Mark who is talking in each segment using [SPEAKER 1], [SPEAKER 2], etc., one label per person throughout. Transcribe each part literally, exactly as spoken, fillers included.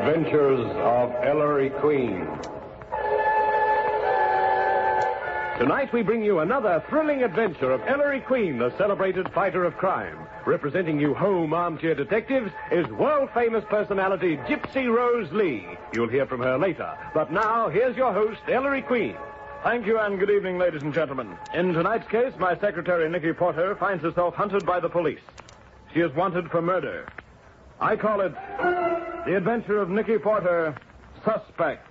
[SPEAKER 1] Adventures of Ellery Queen. Tonight we bring you another thrilling adventure of Ellery Queen, the celebrated fighter of crime. Representing you home armchair detectives is world-famous personality Gypsy Rose Lee. You'll hear from her later. But now, here's your host, Ellery Queen.
[SPEAKER 2] Thank you, and good evening, ladies and gentlemen. In tonight's case, my secretary, Nicky Porter, finds herself hunted by the police. She is wanted for murder. I call it The Adventure of Nicky Porter, Suspect.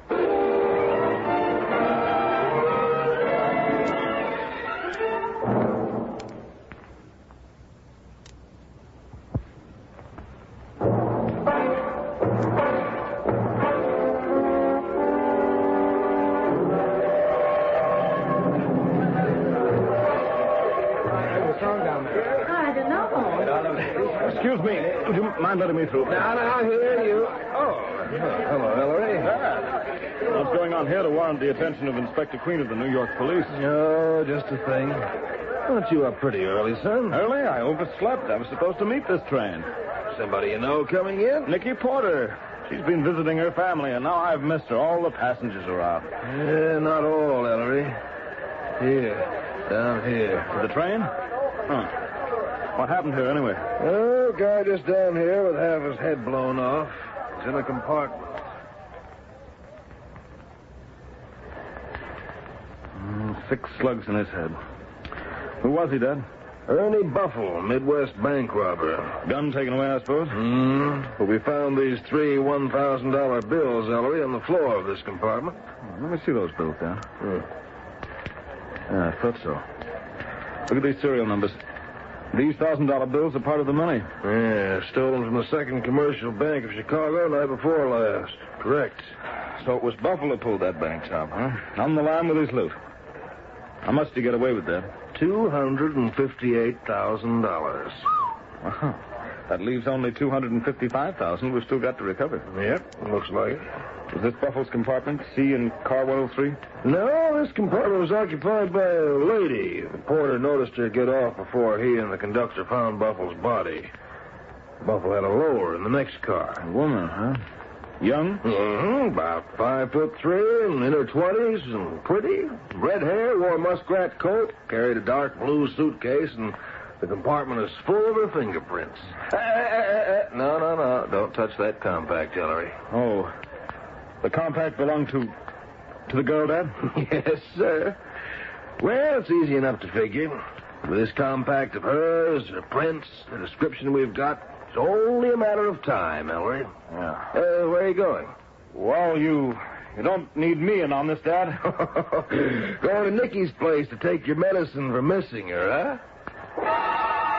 [SPEAKER 2] Excuse me. Would you mind letting me through?
[SPEAKER 3] Now, now, here you... Oh, hello, Ellery.
[SPEAKER 2] Ah. What's going on here to warrant the attention of Inspector Queen of the New York Police?
[SPEAKER 3] Oh, just a thing. Weren't you up pretty early, son?
[SPEAKER 2] Early? I overslept. I was supposed to meet this train.
[SPEAKER 3] Somebody you know coming in?
[SPEAKER 2] Nicky Porter. She's been visiting her family, and now I've missed her. All the passengers are out.
[SPEAKER 3] Yeah, not all, Ellery. Here, down here.
[SPEAKER 2] To the train? Huh. What happened here, anyway?
[SPEAKER 3] Oh, guy just down here with half his head blown off. He's in a compartment.
[SPEAKER 2] Mm, six slugs in his head. Who was he, Dad?
[SPEAKER 3] Ernie Buffle, Midwest bank robber.
[SPEAKER 2] Gun taken away, I suppose?
[SPEAKER 3] Mm. But we found these three one thousand dollar bills, Ellery, on the floor of this compartment.
[SPEAKER 2] Oh, let me see those bills, Dad.
[SPEAKER 3] Hmm.
[SPEAKER 2] Yeah, I thought so. Look at these serial numbers. These thousand dollar bills are part of the money.
[SPEAKER 3] Yeah, stolen from the Second Commercial Bank of Chicago night before last. Correct.
[SPEAKER 2] So it was Buffalo pulled that bank top, huh? On the line with his loot. How much did he get away with that?
[SPEAKER 3] Two hundred and fifty-eight thousand dollars.
[SPEAKER 2] Uh-huh. That leaves only two hundred and fifty-five thousand. We've still got to recover.
[SPEAKER 3] Yep, looks like it.
[SPEAKER 2] Was this Buffalo's compartment? C in car one oh three?
[SPEAKER 3] No, this compartment was occupied by a lady. The porter noticed her get off before he and the conductor found Buffalo's body. Buffalo had a lower in the next car.
[SPEAKER 2] A woman, huh? Young?
[SPEAKER 3] Mm-hmm. About five foot three, and in her twenties, and pretty. Red hair, wore a muskrat coat, carried a dark blue suitcase, and the compartment is full of her fingerprints. Eh, eh, eh, eh. No, no, no. Don't touch that compact, Ellery.
[SPEAKER 2] Oh. The compact belonged to... to the girl, Dad?
[SPEAKER 3] Yes, sir. Well, it's easy enough to figure. With this compact of hers, her prints, the description we've got, it's only a matter of time, Ellery.
[SPEAKER 2] Yeah.
[SPEAKER 3] Uh, where are you going?
[SPEAKER 2] Well, you... you don't need me in on this, Dad.
[SPEAKER 3] Going to Nicky's place to take your medicine for missing her, huh?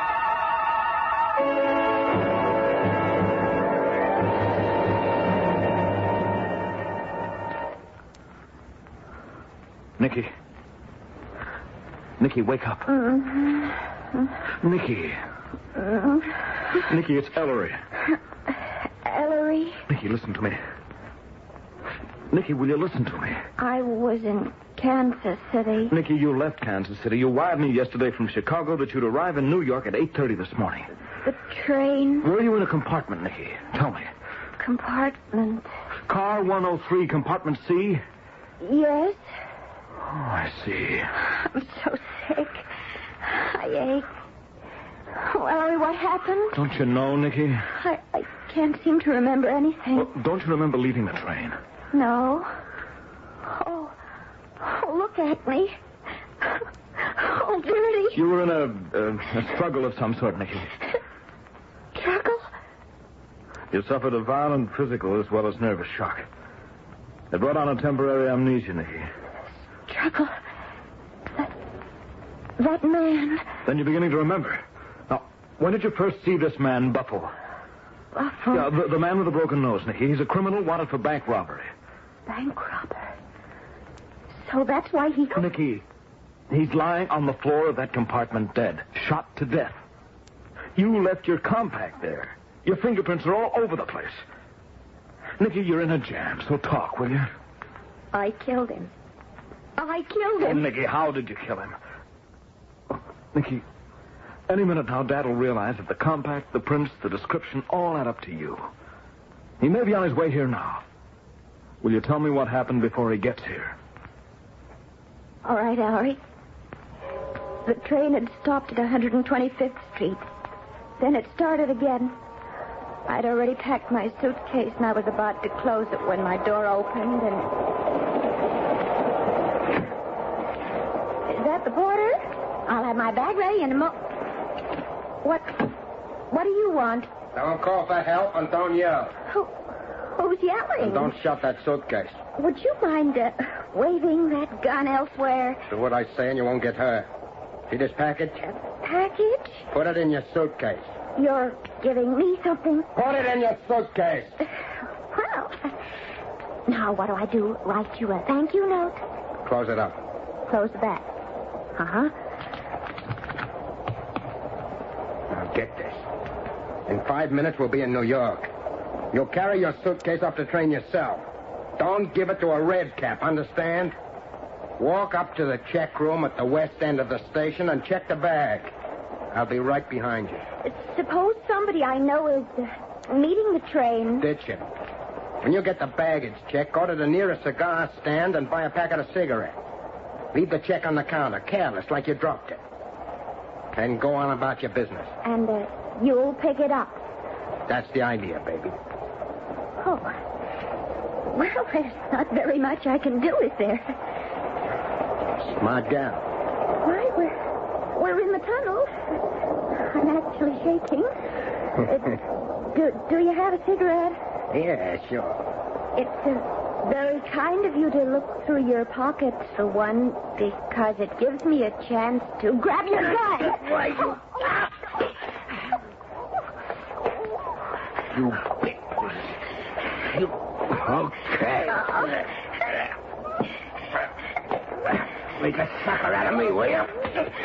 [SPEAKER 2] Nicky. Nicky, wake up.
[SPEAKER 4] Mm-hmm.
[SPEAKER 2] Nicky.
[SPEAKER 4] Mm-hmm.
[SPEAKER 2] Nicky, it's Ellery.
[SPEAKER 4] Ellery?
[SPEAKER 2] Nicky, listen to me. Nicky, will you listen to me?
[SPEAKER 4] I was in Kansas City.
[SPEAKER 2] Nicky, you left Kansas City. You wired me yesterday from Chicago that you'd arrive in New York at eight thirty this morning.
[SPEAKER 4] The train?
[SPEAKER 2] Were you in a compartment, Nicky? Tell me.
[SPEAKER 4] Compartment?
[SPEAKER 2] Car one oh three, compartment C?
[SPEAKER 4] Yes.
[SPEAKER 2] Oh, I see.
[SPEAKER 4] I'm so sick. I ache. Oh, Ellery, what happened?
[SPEAKER 2] Don't you know, Nicky?
[SPEAKER 4] I, I can't seem to remember anything.
[SPEAKER 2] Well, don't you remember leaving the train?
[SPEAKER 4] No. Oh, oh, look at me. Oh, dirty.
[SPEAKER 2] You were in a, a, a struggle of some sort, Nicky.
[SPEAKER 4] Struggle?
[SPEAKER 2] You suffered a violent physical as well as nervous shock. It brought on a temporary amnesia, Nicky.
[SPEAKER 4] Struggle? That, that man.
[SPEAKER 2] Then you're beginning to remember. Now, when did you first see this man, Buffalo?
[SPEAKER 4] Buffalo?
[SPEAKER 2] Yeah, the, the man with the broken nose, Nicky. He's a criminal wanted for bank robbery.
[SPEAKER 4] Bank robber? So that's why he...
[SPEAKER 2] Nicky, he's lying on the floor of that compartment dead, shot to death. You left your compact there. Your fingerprints are all over the place. Nicky, you're in a jam, so talk, will you?
[SPEAKER 4] I killed him. I killed him.
[SPEAKER 2] Oh, Nicky, how did you kill him? Oh, Nicky, any minute now, Dad will realize that the compact, the prints, the description all add up to you. He may be on his way here now. Will you tell me what happened before he gets here?
[SPEAKER 4] All right, Ellery. The train had stopped at one hundred twenty-fifth Street. Then it started again. I'd already packed my suitcase, and I was about to close it when my door opened, and... Is that the porter? I'll have my bag ready in a mo... What... What do you want?
[SPEAKER 5] Don't call for help and don't yell.
[SPEAKER 4] Who... Who's yelling?
[SPEAKER 5] And don't shut that suitcase.
[SPEAKER 4] Would you mind uh, waving that gun elsewhere?
[SPEAKER 5] Do what I say and you won't get hurt. See this package?
[SPEAKER 4] A package?
[SPEAKER 5] Put it in your suitcase.
[SPEAKER 4] You're giving me something?
[SPEAKER 5] Put it in your suitcase.
[SPEAKER 4] Well, now what do I do? Write you a thank you note?
[SPEAKER 5] Close it up.
[SPEAKER 4] Close the back. Uh-huh.
[SPEAKER 5] Now get this. In five minutes, we'll be in New York. You'll carry your suitcase off the train yourself. Don't give it to a red cap, understand? Walk up to the check room at the west end of the station and check the bag. I'll be right behind you.
[SPEAKER 4] Suppose somebody I know is uh, meeting the train.
[SPEAKER 5] Ditch it. When you get the baggage check, go to the nearest cigar stand and buy a packet of cigarettes. Leave the check on the counter, careless, like you dropped it. And go on about your business.
[SPEAKER 4] And uh, you'll pick it up.
[SPEAKER 5] That's the idea, baby.
[SPEAKER 4] Oh. Well, there's not very much I can do, is there?
[SPEAKER 5] Smart gal.
[SPEAKER 4] Why, we're, we're in the tunnel. I'm actually shaking. uh, do, do you have a cigarette?
[SPEAKER 5] Yeah, sure.
[SPEAKER 4] It's uh, very kind of you to look through your pockets for one, because it gives me a chance to grab your gun.
[SPEAKER 5] Why, you... You... You... Okay. Make a sucker out of me, will you?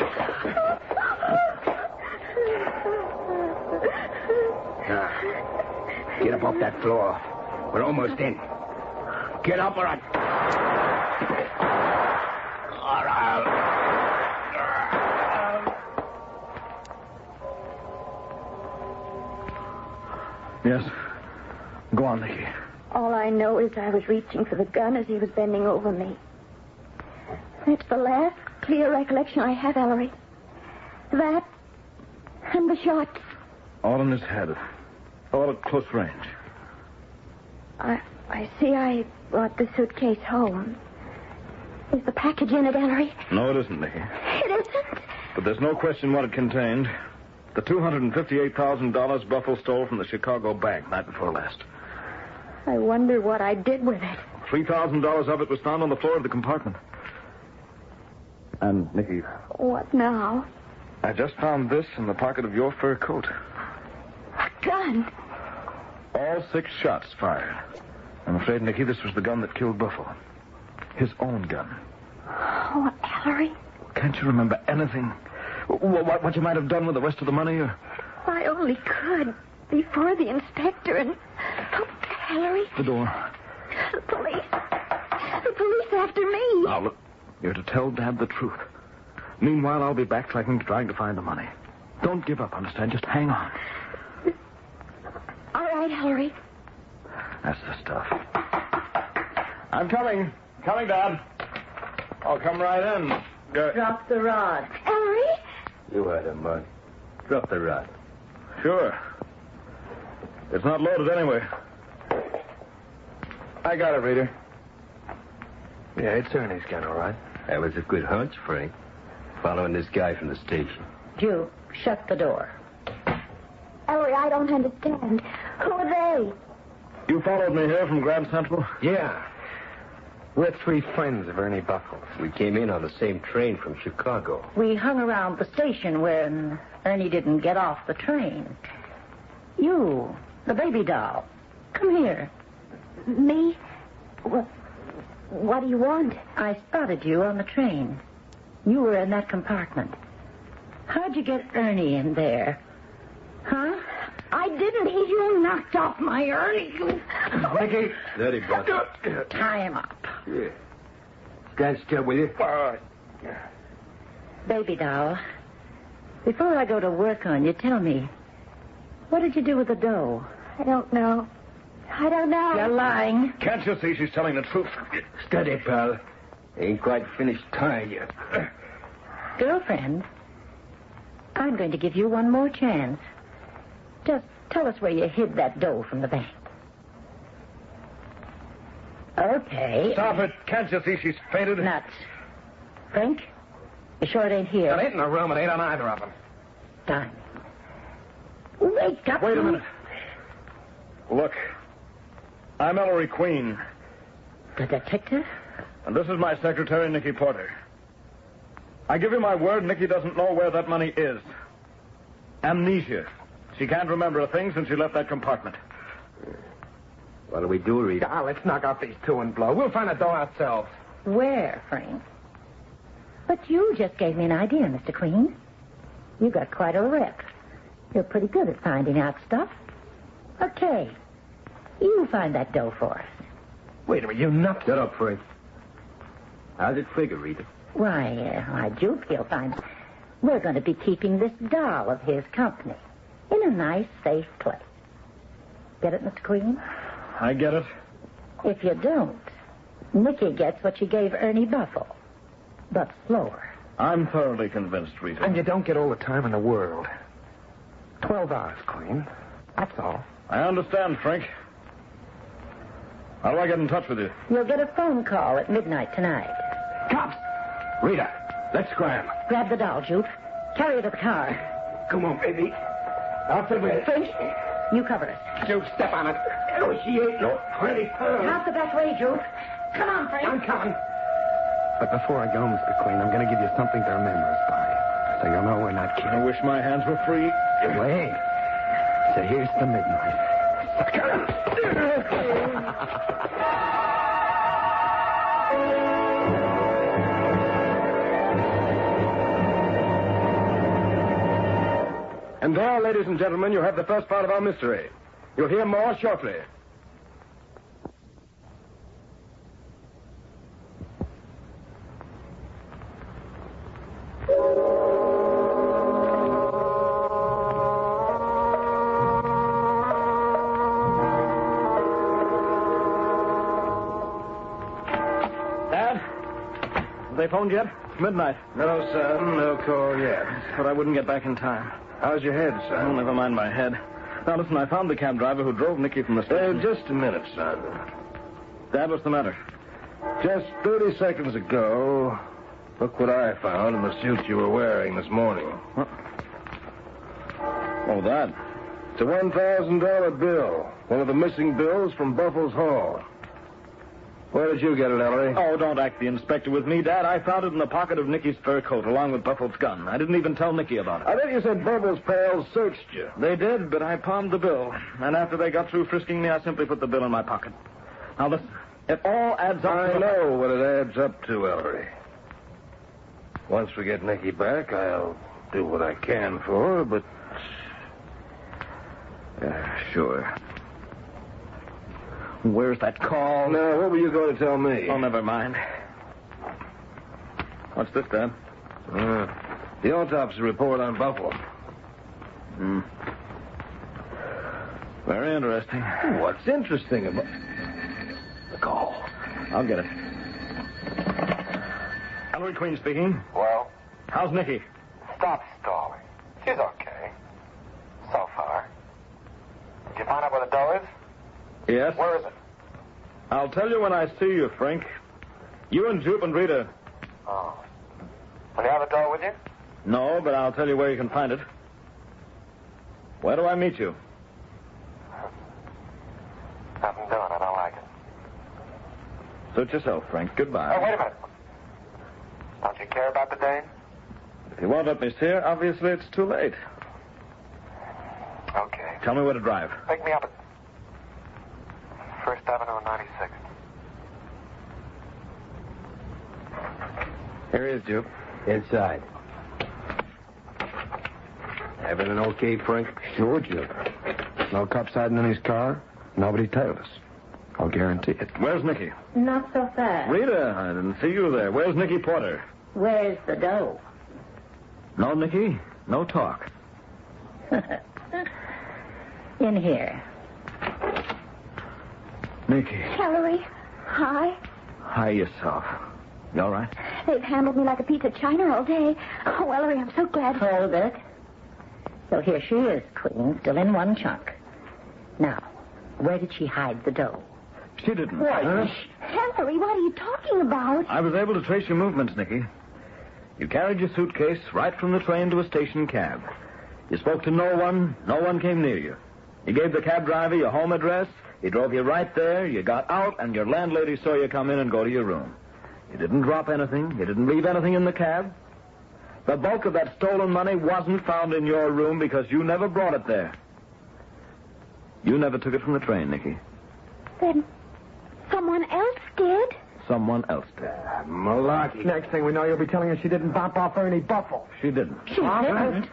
[SPEAKER 5] Now, get up off that floor. We're almost in. Get up or I... All right.
[SPEAKER 2] Yes. Go on, Nicky.
[SPEAKER 4] All I know is I was reaching for the gun as he was bending over me. It's the last clear recollection I have, Ellery. That and the shots.
[SPEAKER 2] All in his head. All at close range.
[SPEAKER 4] I I see I brought the suitcase home. Is the package in it, Ellery?
[SPEAKER 2] No, it isn't, Nicky.
[SPEAKER 4] It isn't?
[SPEAKER 2] But there's no question what it contained. The two hundred fifty-eight thousand dollars Buffalo stole from the Chicago bank night before last.
[SPEAKER 4] I wonder what I did with it.
[SPEAKER 2] three thousand dollars of it was found on the floor of the compartment. And, Nicky,
[SPEAKER 4] What now?
[SPEAKER 2] I just found this in the pocket of your fur coat.
[SPEAKER 4] A gun?
[SPEAKER 2] All six shots fired. I'm afraid, Nicky, this was the gun that killed Buffalo. His own gun.
[SPEAKER 4] Oh, Ellery.
[SPEAKER 2] Can't you remember anything? What, what you might have done with the rest of the money? Or...
[SPEAKER 4] I only could before the inspector and... Oh, Ellery.
[SPEAKER 2] The door.
[SPEAKER 4] The police. The police after me.
[SPEAKER 2] Now, look, you're to tell Dad the truth. Meanwhile, I'll be backtracking, trying to find the money. Don't give up, understand? Just hang on.
[SPEAKER 4] All right, Ellery.
[SPEAKER 2] That's the stuff. I'm coming. Coming, Dad. I'll come right in. Go.
[SPEAKER 6] Drop the rod.
[SPEAKER 4] Ellery?
[SPEAKER 5] You heard him, Bud. Drop the rod.
[SPEAKER 2] Sure. It's not loaded anyway. I got it, Reader.
[SPEAKER 3] Yeah, it's Ernie's gun, all right.
[SPEAKER 5] That was a good hunch, Frank. Following this guy from the station.
[SPEAKER 6] Jew, shut the door.
[SPEAKER 4] Ellery, I don't understand. Who are they?
[SPEAKER 2] You followed me here from Grand Central?
[SPEAKER 3] Yeah. We're three friends of Ernie Buckles.
[SPEAKER 5] We came in on the same train from Chicago.
[SPEAKER 6] We hung around the station when Ernie didn't get off the train. You, the baby doll. Come here.
[SPEAKER 4] Me? What, what do you want?
[SPEAKER 6] I spotted you on the train. You were in that compartment. How'd you get Ernie in there? Huh?
[SPEAKER 4] I didn't. He, you knocked off my Ernie. You...
[SPEAKER 3] Nicky.
[SPEAKER 5] Steady, Bud.
[SPEAKER 6] Tie him up.
[SPEAKER 5] Yeah. Stand still, will you?
[SPEAKER 6] Baby doll, before I go to work on you, tell me, what did you do with the dough?
[SPEAKER 4] I don't know. I don't know.
[SPEAKER 6] You're lying.
[SPEAKER 2] Can't you see she's telling the truth?
[SPEAKER 5] Steady, pal. Ain't quite finished tying yet.
[SPEAKER 6] Girlfriend, I'm going to give you one more chance. Just tell us where you hid that dough from the bank. Okay.
[SPEAKER 2] Stop it. Can't you see she's fainted?
[SPEAKER 6] Nuts. Frank, you sure it ain't here?
[SPEAKER 5] It ain't in the room. It ain't on either of them.
[SPEAKER 6] Darn. Wake up.
[SPEAKER 2] Wait a minute. Look, I'm Ellery Queen,
[SPEAKER 6] The detective?
[SPEAKER 2] and this is my secretary, Nicky Porter. I give you my word, Nicky doesn't know where that money is. Amnesia. She can't remember a thing since she left that compartment.
[SPEAKER 5] What do we do, Rita? Ah, let's knock off these two and blow. We'll find a door ourselves.
[SPEAKER 6] Where, Frank? But you just gave me an idea, Mister Queen. You got quite a rep. You're pretty good at finding out stuff. Okay. You find that dough for us.
[SPEAKER 5] Wait a minute, you nuts. Shut up, Frank. How's it figure, Rita?
[SPEAKER 6] Why, uh, why, Jupe, he'll find we're going to be keeping this doll of his company in a nice, safe place. Get it, Mister Queen?
[SPEAKER 2] I get it.
[SPEAKER 6] If you don't, Nicky gets what she gave Ernie Buffalo, but slower.
[SPEAKER 2] I'm thoroughly convinced, Rita.
[SPEAKER 5] And you don't get all the time in the world. Twelve hours, Queen. That's all.
[SPEAKER 2] I understand, Frank. How do I get in touch with you?
[SPEAKER 6] You'll get a phone call at midnight tonight.
[SPEAKER 5] Cops! Rita, let's scram.
[SPEAKER 6] Grab the doll, Jupe. Carry her to the car.
[SPEAKER 5] Come on, baby. Out the way.
[SPEAKER 6] Frank, you cover us.
[SPEAKER 5] You step on it. Oh, she ain't no pretty pearl.
[SPEAKER 6] Out the back way, Jupe. Come on, Frank.
[SPEAKER 5] I'm coming. But before I go, Mister Queen, I'm going to give you something to remember us by. So you'll know we're not kidding.
[SPEAKER 2] I wish my hands were free.
[SPEAKER 5] Wait. So here's the midnight. And there, ladies and gentlemen, you have the first part of our mystery. You'll hear more shortly.
[SPEAKER 2] Dad? Have they phoned yet? It's midnight.
[SPEAKER 3] No, son, no call yet.
[SPEAKER 2] But I wouldn't get back in time.
[SPEAKER 3] How's your head,
[SPEAKER 2] Oh,
[SPEAKER 3] son?
[SPEAKER 2] never mind my head. Now, listen, I found the cab driver who drove Nicky from the
[SPEAKER 3] Uh,
[SPEAKER 2] station.
[SPEAKER 3] just a minute, son.
[SPEAKER 2] Dad, what's the matter?
[SPEAKER 3] Just thirty seconds ago, look what I found in the suit you were wearing this morning.
[SPEAKER 2] Oh, that.
[SPEAKER 3] It's a one thousand dollar bill. One of the missing bills from Buffalo's Hall. Where did you get it, Ellery?
[SPEAKER 2] Oh, don't act the inspector with me, Dad. I found it in the pocket of Nicky's fur coat, along with Buffalo's gun. I didn't even tell Nicky about it.
[SPEAKER 3] I think you said Buffalo's pals searched you.
[SPEAKER 2] They did, but I palmed the bill. And after they got through frisking me, I simply put the bill in my pocket. Now, listen. It all adds up
[SPEAKER 3] I
[SPEAKER 2] to...
[SPEAKER 3] know what it adds up to, Ellery. Once we get Nicky back, I'll do what I can for her, but...
[SPEAKER 2] Yeah, sure. Where's that call?
[SPEAKER 3] Now, what were you going to tell me?
[SPEAKER 2] Oh, never mind. What's this, Dad?
[SPEAKER 3] Uh, the autopsy report on Buffalo.
[SPEAKER 2] Hmm. Very interesting.
[SPEAKER 3] What's interesting about...
[SPEAKER 2] The call. I'll get it. Ellery Queen speaking.
[SPEAKER 7] Well,
[SPEAKER 2] How's Nicky?
[SPEAKER 7] stop stalling. She's okay. So far. Did you find out where the dough is?
[SPEAKER 2] Yes?
[SPEAKER 7] Where is it?
[SPEAKER 2] I'll tell you when I see you, Frank. You and Jupe and Rita.
[SPEAKER 7] Oh. Will you have the dough with you?
[SPEAKER 2] No, but I'll tell you where you can find it. Where do I meet you?
[SPEAKER 7] Nothing doing. I don't like it.
[SPEAKER 2] Suit yourself, Frank. Goodbye.
[SPEAKER 7] Oh, wait a minute. Don't you care about the Dane?
[SPEAKER 2] If you won't let me see her, obviously it's too late.
[SPEAKER 7] Okay.
[SPEAKER 2] Tell me where to drive.
[SPEAKER 7] Pick me up at First Avenue and ninety-sixth.
[SPEAKER 5] Here he is, Jupe. Inside. Everything okay, Frank? Sure, Jupe. No cops hiding in his car. Nobody tailed us. I'll guarantee it.
[SPEAKER 2] Where's Nicky?
[SPEAKER 6] Not so fast.
[SPEAKER 2] Rita, I didn't see you there. Where's Nicky Porter?
[SPEAKER 6] Where's the dough?
[SPEAKER 2] No, Nicky. No talk.
[SPEAKER 6] In here.
[SPEAKER 8] Nikki.
[SPEAKER 4] Ellery, hi.
[SPEAKER 8] Hi yourself. You all right?
[SPEAKER 4] They've handled me like a piece of china all day. Oh, Ellery, I'm so glad.
[SPEAKER 6] Hold it. So here she is, Queen, still in one chunk. Now, where did she hide the dough?
[SPEAKER 8] She didn't.
[SPEAKER 6] What?
[SPEAKER 8] Huh?
[SPEAKER 4] Ellery, what are you talking about?
[SPEAKER 8] I was able to trace your movements, Nikki. You carried your suitcase right from the train to a station cab. You spoke to no one. No one came near you. You gave the cab driver your home address. He drove you right there. You got out, and your landlady saw you come in and go to your room. You didn't drop anything. You didn't leave anything in the cab. The bulk of that stolen money wasn't found in your room because you never brought it there. You never took it from the train, Nikki.
[SPEAKER 4] Then someone else did?
[SPEAKER 8] Someone else did.
[SPEAKER 5] Malarkey. Next thing we know, you'll be telling us she didn't bop off Ernie Buffalo.
[SPEAKER 8] She didn't.
[SPEAKER 6] She didn't.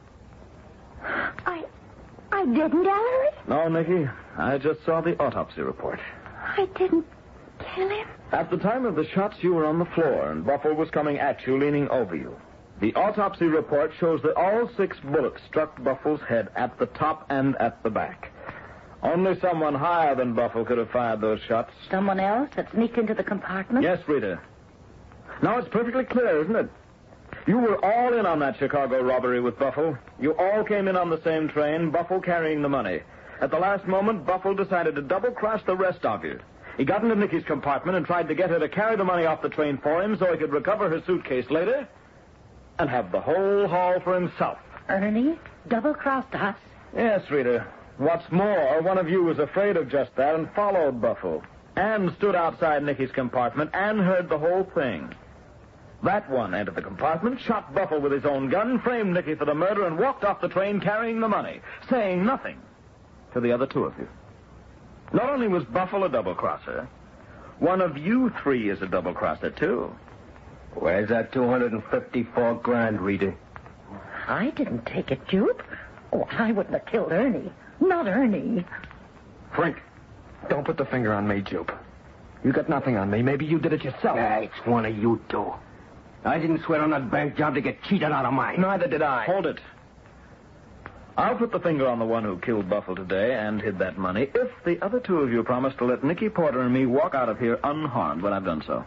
[SPEAKER 4] I... I didn't, Ellery.
[SPEAKER 8] No, Nikki. I just saw the autopsy report.
[SPEAKER 4] I didn't kill him.
[SPEAKER 8] At the time of the shots, you were on the floor, and Buffalo was coming at you, leaning over you. The autopsy report shows that all six bullets struck Buffalo's head at the top and at the back. Only someone higher than Buffalo could have fired those shots.
[SPEAKER 6] Someone else that sneaked into the compartment?
[SPEAKER 8] Yes, Rita. Now it's perfectly clear, isn't it? You were all in on that Chicago robbery with Buffalo. You all came in on the same train, Buffalo carrying the money. At the last moment, Buffalo decided to double-cross the rest of you. He got into Nikki's compartment and tried to get her to carry the money off the train for him so he could recover her suitcase later and have the whole haul for himself.
[SPEAKER 6] Ernie double-crossed us.
[SPEAKER 8] Yes, Rita. What's more, one of you was afraid of just that and followed Buffalo and stood outside Nikki's compartment and heard the whole thing. That one entered the compartment, shot Buffalo with his own gun, framed Nikki for the murder, and walked off the train carrying the money, saying nothing to the other two of you. Not only was Buffalo a double-crosser, one of you three is a double-crosser, too.
[SPEAKER 5] Where's that two hundred fifty-four grand, Rita?
[SPEAKER 6] I didn't take it, Jupe. Oh, I wouldn't have killed Ernie. Not Ernie.
[SPEAKER 5] Frank, don't put the finger on me, Jupe. You got nothing on me. Maybe you did it yourself.
[SPEAKER 3] Yeah, it's one of you two. I didn't swear on that bank job to get cheated out of mine.
[SPEAKER 5] Neither did I.
[SPEAKER 8] Hold it. I'll put the finger on the one who killed Buffalo today and hid that money if the other two of you promise to let Nicky Porter and me walk out of here unharmed when I've done so.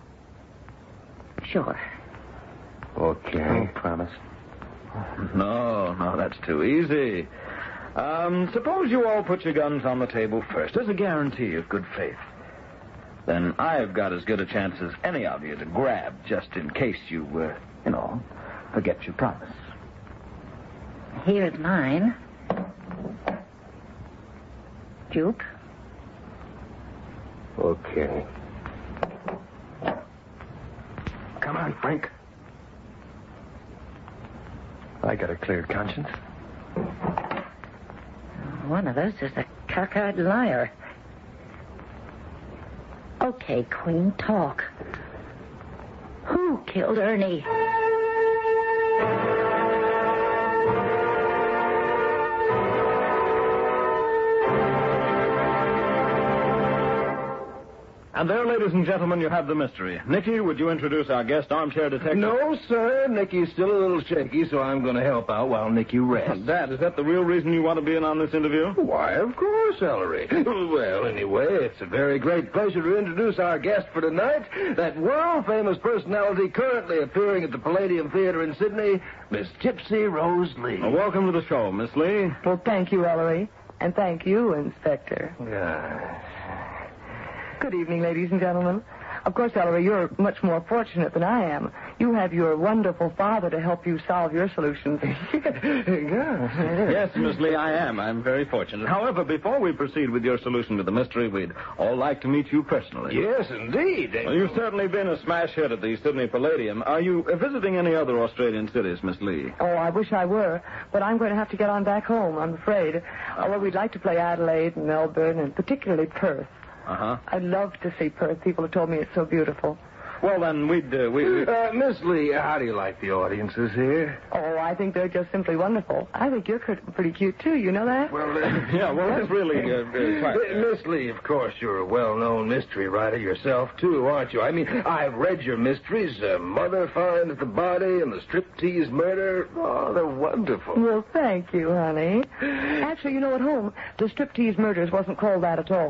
[SPEAKER 6] Sure.
[SPEAKER 5] Okay. Promise.
[SPEAKER 8] No, no, that's too easy. Um, suppose you all put your guns on the table first as a guarantee of good faith. Then I've got as good a chance as any of you to grab just in case you, uh, you know, forget your promise.
[SPEAKER 6] Here's mine. Jupe.
[SPEAKER 5] Okay. Come on, Frank. I got a clear conscience.
[SPEAKER 6] One of us is a cockeyed liar. Okay, Queen, talk. Who killed Ernie?
[SPEAKER 2] And there, ladies and gentlemen, you have the mystery. Nicky, would you introduce our guest armchair detective?
[SPEAKER 3] No, sir. Nicky's still a little shaky, so I'm going to help out while Nicky rests.
[SPEAKER 2] Dad, is that the real reason you want to be in on this interview?
[SPEAKER 3] Why, of course, Ellery. Well, anyway, it's a very great pleasure to introduce our guest for tonight, that world-famous personality currently appearing at the Palladium Theater in Sydney, Miss Gypsy Rose Lee.
[SPEAKER 2] Well, welcome to the show, Miss Lee.
[SPEAKER 9] Well, thank you, Ellery. And thank you, Inspector.
[SPEAKER 3] Yeah.
[SPEAKER 9] Good evening, ladies and gentlemen. Of course, Ellery, you're much more fortunate than I am. You have your wonderful father to help you solve your solutions.
[SPEAKER 2] Yes, Miss Lee, I am. I'm very fortunate. However, before we proceed with your solution to the mystery, we'd all like to meet you personally.
[SPEAKER 3] Yes, indeed.
[SPEAKER 2] Well, you've certainly been a smash hit at the Sydney Palladium. Are you uh, visiting any other Australian cities, Miss Lee?
[SPEAKER 9] Oh, I wish I were, but I'm going to have to get on back home, I'm afraid. Although we'd like to play Adelaide and Melbourne and particularly Perth.
[SPEAKER 2] Uh-huh.
[SPEAKER 9] I'd love to see Perth. People have told me it's so beautiful.
[SPEAKER 2] Well, then, we'd... Uh, we, we...
[SPEAKER 3] Uh, Miss Lee, how do you like the audiences here?
[SPEAKER 9] Oh, I think they're just simply wonderful. I think you're pretty cute, too. You know that?
[SPEAKER 3] Well, uh,
[SPEAKER 2] yeah, well, that's really... Uh, uh, quite...
[SPEAKER 3] uh, Miss Lee, of course, you're a well-known mystery writer yourself, too, aren't you? I mean, I've read your mysteries, uh, Mother Finds the Body and the Striptease Murder. Oh, they're wonderful.
[SPEAKER 9] Well, thank you, honey. Actually, you know, at home, the Striptease Murders wasn't called that at all.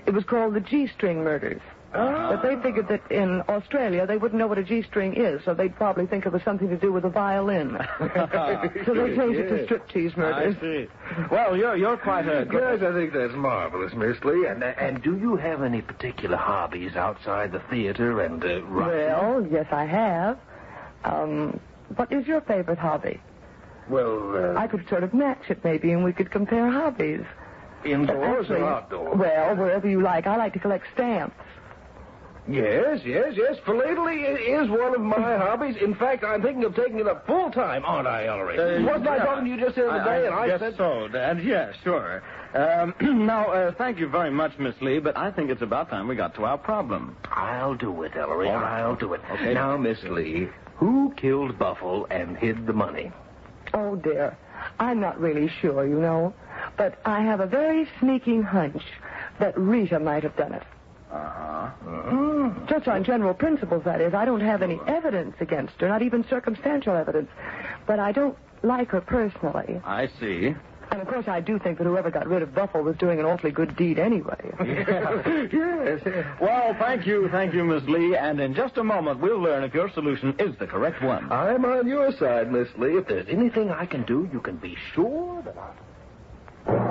[SPEAKER 9] It was called the G-string murders.
[SPEAKER 2] Uh-huh.
[SPEAKER 9] But they figured that in Australia they wouldn't know what a G-string is, so they'd probably think it was something to do with a violin. So they changed it to striptease murders.
[SPEAKER 2] I see. Well, you're you're quite a
[SPEAKER 3] Yes, I think that's marvelous, Miss Lee. And, uh, and do you have any particular hobbies outside the theater and uh, writing?
[SPEAKER 9] Well, yes, I have. Um, what is your favorite hobby?
[SPEAKER 3] Well, uh,
[SPEAKER 9] I could sort of match it, maybe, and we could compare hobbies.
[SPEAKER 3] indoors
[SPEAKER 9] Actually,
[SPEAKER 3] or outdoors?
[SPEAKER 9] Well, wherever you like. I like to collect stamps.
[SPEAKER 3] Yes, yes, yes. Philately is one of my hobbies. In fact, I'm thinking of taking it up full time, aren't I, Ellery?
[SPEAKER 2] Uh,
[SPEAKER 3] Wasn't I
[SPEAKER 2] yeah.
[SPEAKER 3] talking to you just the other day? and I
[SPEAKER 2] guess
[SPEAKER 3] said
[SPEAKER 2] so, Dad. Yes, sure. Um, now, uh, thank you very much, Miss Lee, but I think it's about time we got to our problem.
[SPEAKER 3] I'll do it, Ellery.
[SPEAKER 2] All right.
[SPEAKER 3] I'll do it.
[SPEAKER 2] Okay.
[SPEAKER 3] Now, Miss Lee, who killed Buffle and hid the money?
[SPEAKER 9] Oh, dear. I'm not really sure, you know. But I have a very sneaking hunch that Rita might have done it.
[SPEAKER 2] Uh-huh.
[SPEAKER 3] Mm.
[SPEAKER 9] Just on general principles, that is. I don't have any evidence against her, not even circumstantial evidence. But I don't like her personally.
[SPEAKER 2] I see.
[SPEAKER 9] And, of course, I do think that whoever got rid of Buffle was doing an awfully good deed anyway.
[SPEAKER 3] Yes.
[SPEAKER 2] Well, thank you, thank you, Miss Lee, and in just a moment we'll learn if your solution is the correct one.
[SPEAKER 3] I'm on your side, Miss Lee. If there's anything I can do, you can be sure that I'll...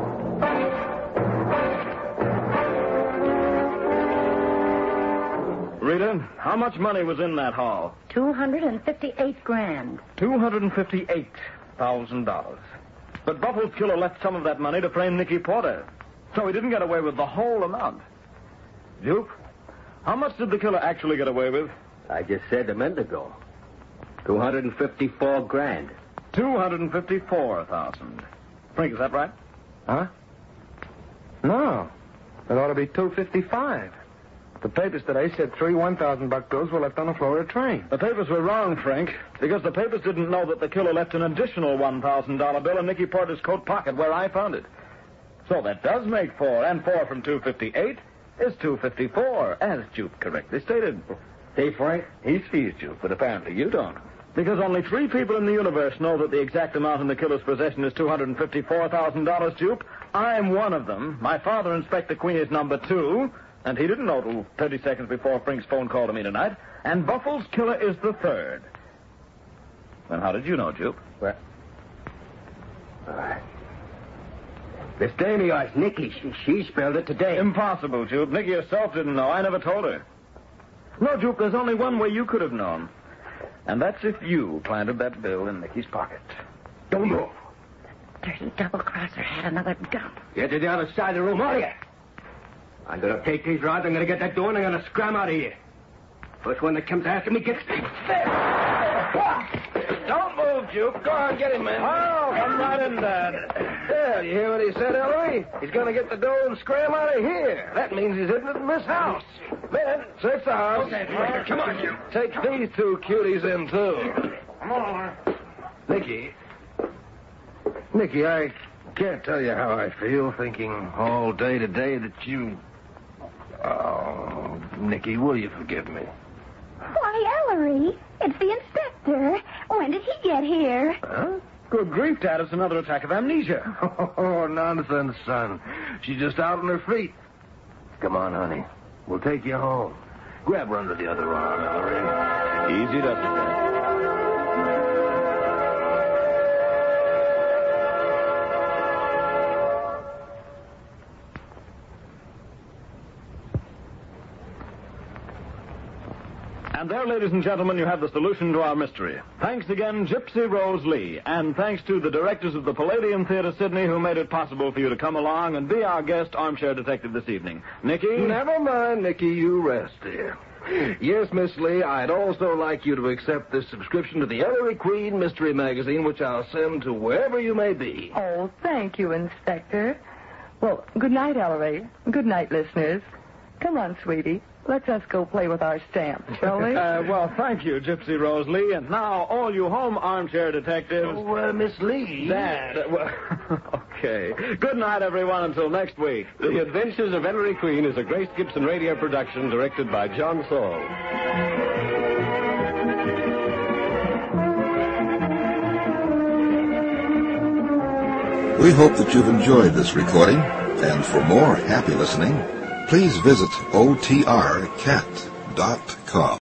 [SPEAKER 2] Rita, how much money was in that haul?
[SPEAKER 6] Two hundred and fifty-eight grand.
[SPEAKER 2] Two hundred and fifty-eight thousand dollars. But Buffle's killer left some of that money to frame Nicky Porter, so he didn't get away with the whole amount. Duke, how much did the killer actually get away with?
[SPEAKER 10] I just said a minute ago. Two hundred and fifty-four grand.
[SPEAKER 2] Two hundred and fifty-four thousand. Frank, is that right?
[SPEAKER 5] Huh? No. It ought to be two fifty-five. The papers today said three one thousand buck bills were left on the floor of the train.
[SPEAKER 2] The papers were wrong, Frank, because the papers didn't know that the killer left an additional one thousand dollar bill in Nicky Porter's coat pocket where I found it. So that does make four, and four from two fifty-eight is two fifty-four, as Jupe correctly stated.
[SPEAKER 10] See, Frank?
[SPEAKER 2] He sees Jupe, but apparently you don't. Because only three people in the universe know that the exact amount in the killer's possession is two hundred fifty-four thousand dollars, Jupe. I'm one of them. My father, Inspector Queen, is number two. And he didn't know till thirty seconds before Frank's phone call to me tonight. And Buffle's killer is the third. Then how did you know, Jupe?
[SPEAKER 10] Well, uh, Miss Damios, Nicky, she, she spelled it today.
[SPEAKER 2] Impossible, Jupe. Nicky herself didn't know. I never told her. No, Jupe, there's only one way you could have known. And that's if you planted that bill in Nicky's pocket.
[SPEAKER 10] Don't move.
[SPEAKER 6] Dirty double-crosser had another dump.
[SPEAKER 10] Get to the other side of the room, all of you. I'm going to take these rods, I'm going to get that door, and I'm going to scram out of here. First one that comes after me gets...
[SPEAKER 3] Don't move, Jupe. Go on, get him, man.
[SPEAKER 2] Oh, come right in, Dad.
[SPEAKER 3] Yeah, you hear what he said, Ellery? He's going to get the door and scram out of here. That means he's hidden it in this house. Men, search the house.
[SPEAKER 10] Okay, Frank, come on, you.
[SPEAKER 3] Take these two cuties in, too.
[SPEAKER 10] Come on.
[SPEAKER 3] Nicky. Nicky, I can't tell you how I feel thinking all day today that you... Oh, Nicky, will you forgive me?
[SPEAKER 4] Why, Ellery, it's the inspector. When did he get here?
[SPEAKER 3] Huh?
[SPEAKER 2] Good grief, Dad. It's another attack of amnesia.
[SPEAKER 3] Oh, nonsense, son. She's just out on her feet. Come on, honey. We'll take you home. Grab her under the other arm, Ellery.
[SPEAKER 2] Easy does it, Dad. And there, ladies and gentlemen, you have the solution to our mystery. Thanks again, Gypsy Rose Lee. And thanks to the directors of the Palladium Theater, Sydney, who made it possible for you to come along and be our guest armchair detective this evening. Nicky?
[SPEAKER 3] Never mind, Nicky. You rest here. Yes, Miss Lee, I'd also like you to accept this subscription to the Ellery Queen Mystery Magazine, which I'll send to wherever you may be.
[SPEAKER 9] Oh, thank you, Inspector. Well, good night, Ellery. Good night, listeners. Come on, sweetie. Let's us go play with our stamps, shall we?
[SPEAKER 2] Uh, well, thank you, Gypsy Rose Lee. And now, all you home armchair detectives...
[SPEAKER 3] Oh, uh, Miss Lee.
[SPEAKER 2] Dad. Uh, well, okay. Good night, everyone, until next week.
[SPEAKER 1] The Adventures of Ellery Queen is a Grace Gibson radio production directed by John Saul.
[SPEAKER 11] We hope that you've enjoyed this recording, and for more happy listening, please visit O T R cat dot com.